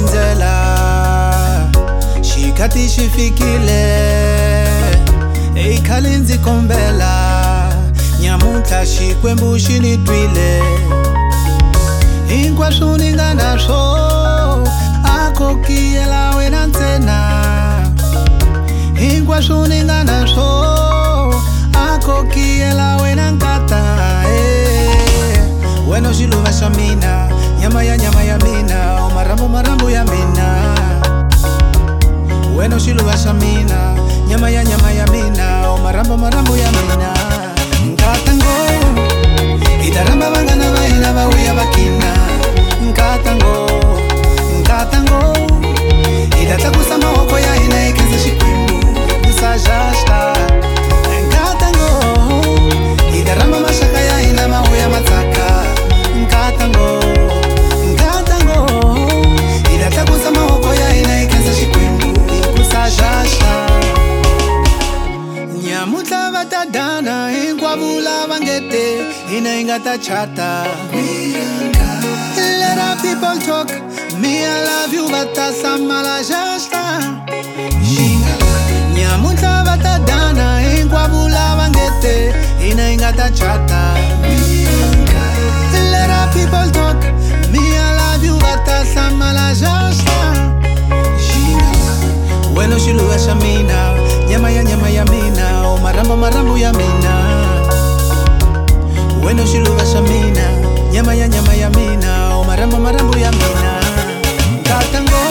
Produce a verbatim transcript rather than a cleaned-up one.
ndzela xikhathi xi fikile ekhale ndzi kombela nyamuntlha xikwembu xi ni twile hinkwaswo ni nga na swo a kokiyela wena ntsena hinkwaswo ni nga na swo a kokiyela wena nkata eh. Wena xiluva xa mina nyama ya nyama ya mina o marambo marambo ya mina wena xiluva xa mina nyama ya nyama ya mina o marambo marambo ya mina nkata ngo itaramba vangana va hina va vuya vakina nkata ngo nkata ngo idata kusa mavoko ya hina ekhensa xikwembu kusajasta nkata ngo itaramba maxaka ya hina ma vuya matsaka nkata ngo nkata ngo idata kusa mavoko ya hina ekhensa xikwembu kusajasta nyamuntlha va ta dana hinkwavo lava ngete hina hi nga ta chata. Let our people talk, me I love you va ta samala jasta nyamuntlha va ta dana hinkwavo lava ngete hina hi nga ta chata. Let our people talk, me I love you va ta samala jasta wena xiluva xa mina nyama ya nyama ya mina o marambo marambo ya mina wena xiluva xa mina nyama ya nyama ya mina o marambo marambo ya mina nkata ngo